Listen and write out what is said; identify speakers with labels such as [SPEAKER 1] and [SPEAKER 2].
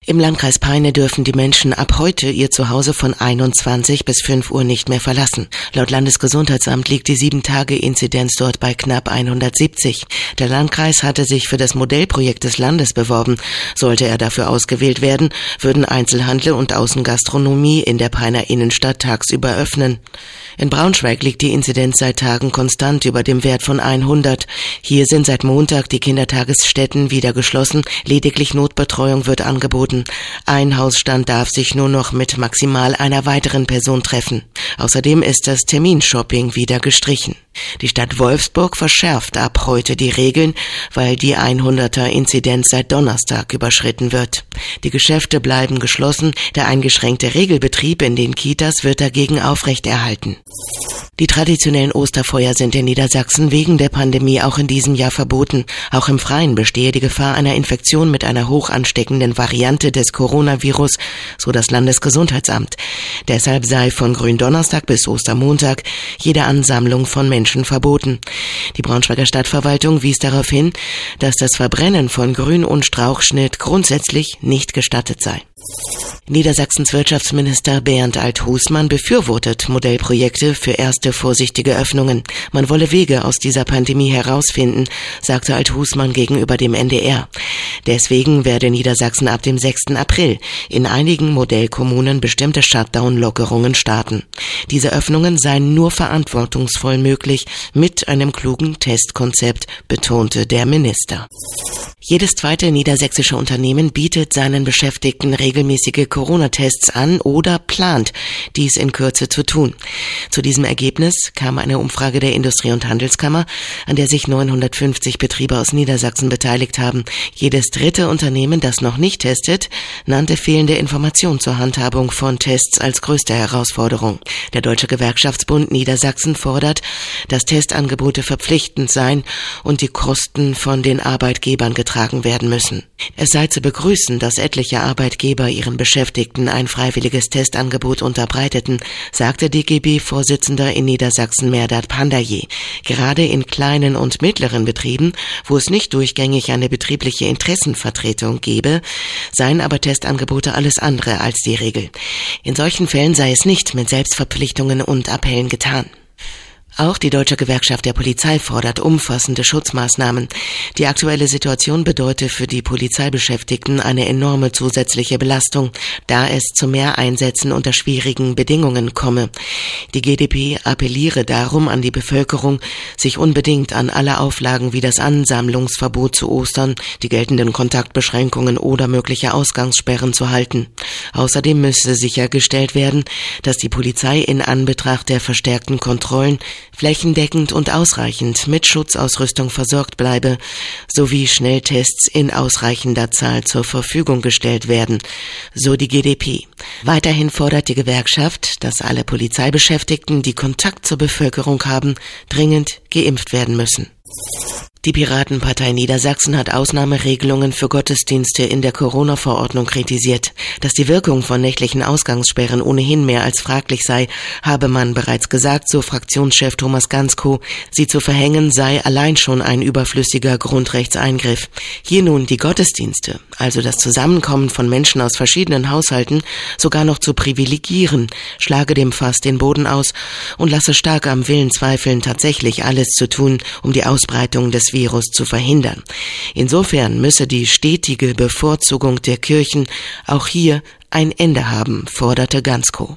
[SPEAKER 1] Im Landkreis Peine dürfen die Menschen ab heute ihr Zuhause von 21 bis 5 Uhr nicht mehr verlassen. Laut Landesgesundheitsamt liegt die 7-Tage-Inzidenz dort bei knapp 170. Der Landkreis hatte sich für das Modellprojekt des Landes beworben. Sollte er dafür ausgewählt werden, würden Einzelhandel und Außengastronomie in der Peiner Innenstadt tagsüber öffnen. In Braunschweig liegt die Inzidenz seit Tagen konstant über dem Wert von 100. Hier sind seit Montag die Kindertagesstätten wieder geschlossen. Lediglich Notbetreuung wird angeboten. Ein Hausstand darf sich nur noch mit maximal einer weiteren Person treffen. Außerdem ist das Terminshopping wieder gestrichen. Die Stadt Wolfsburg verschärft ab heute die Regeln, weil die 100er-Inzidenz seit Donnerstag überschritten wird. Die Geschäfte bleiben geschlossen, der eingeschränkte Regelbetrieb in den Kitas wird dagegen aufrechterhalten. Die traditionellen Osterfeuer sind in Niedersachsen wegen der Pandemie auch in diesem Jahr verboten. Auch im Freien bestehe die Gefahr einer Infektion mit einer hoch ansteckenden Variante des Coronavirus, so das Landesgesundheitsamt. Deshalb sei von Gründonnerstag bis Ostermontag jede Ansammlung von Menschen verboten. Die Braunschweiger Stadtverwaltung wies darauf hin, dass das Verbrennen von Grün- und Strauchschnitt grundsätzlich nicht gestattet sei. Niedersachsens Wirtschaftsminister Bernd Alt-Husmann befürwortet Modellprojekte für erste vorsichtige Öffnungen. Man wolle Wege aus dieser Pandemie herausfinden, sagte Alt-Husmann gegenüber dem NDR. Deswegen werde Niedersachsen ab dem 6. April in einigen Modellkommunen bestimmte Shutdown-Lockerungen starten. Diese Öffnungen seien nur verantwortungsvoll möglich mit einem klugen Testkonzept, betonte der Minister. Jedes zweite niedersächsische Unternehmen bietet seinen Beschäftigten regelmäßige Corona-Tests an oder plant, dies in Kürze zu tun. Zu diesem Ergebnis kam eine Umfrage der Industrie- und Handelskammer, an der sich 950 Betriebe aus Niedersachsen beteiligt haben. Jedes dritte Unternehmen, das noch nicht testet, nannte fehlende Information zur Handhabung von Tests als größte Herausforderung. Der Deutsche Gewerkschaftsbund Niedersachsen fordert, dass Testangebote verpflichtend seien und die Kosten von den Arbeitgebern getragen werden müssen. Es sei zu begrüßen, dass etliche Arbeitgeber ihren Beschäftigten ein freiwilliges Testangebot unterbreiteten, sagte DGB-Vorsitzender in Niedersachsen Mehrdad Pandaye. Gerade in kleinen und mittleren Betrieben, wo es nicht durchgängig eine betriebliche Interessenvertretung gebe, seien aber Testangebote alles andere als die Regel. In solchen Fällen sei es nicht mit Selbstverpflichtungen und Appellen getan. Auch die Deutsche Gewerkschaft der Polizei fordert umfassende Schutzmaßnahmen. Die aktuelle Situation bedeutet für die Polizeibeschäftigten eine enorme zusätzliche Belastung, da es zu mehr Einsätzen unter schwierigen Bedingungen komme. Die GdP appelliere darum an die Bevölkerung, sich unbedingt an alle Auflagen wie das Ansammlungsverbot zu Ostern, die geltenden Kontaktbeschränkungen oder mögliche Ausgangssperren zu halten. Außerdem müsse sichergestellt werden, dass die Polizei in Anbetracht der verstärkten Kontrollen flächendeckend und ausreichend mit Schutzausrüstung versorgt bleibe, sowie Schnelltests in ausreichender Zahl zur Verfügung gestellt werden, so die GdP. Weiterhin fordert die Gewerkschaft, dass alle Polizeibeschäftigten, die Kontakt zur Bevölkerung haben, dringend geimpft werden müssen. Die Piratenpartei Niedersachsen hat Ausnahmeregelungen für Gottesdienste in der Corona-Verordnung kritisiert. Dass die Wirkung von nächtlichen Ausgangssperren ohnehin mehr als fraglich sei, habe man bereits gesagt, so Fraktionschef Thomas Gansko. Sie zu verhängen sei allein schon ein überflüssiger Grundrechtseingriff. Hier nun die Gottesdienste, also das Zusammenkommen von Menschen aus verschiedenen Haushalten, sogar noch zu privilegieren, schlage dem Fass den Boden aus und lasse stark am Willen zweifeln, tatsächlich alles zu tun, um die Ausbreitung des Virus zu verhindern. Insofern müsse die stetige Bevorzugung der Kirchen auch hier ein Ende haben, forderte Gansko.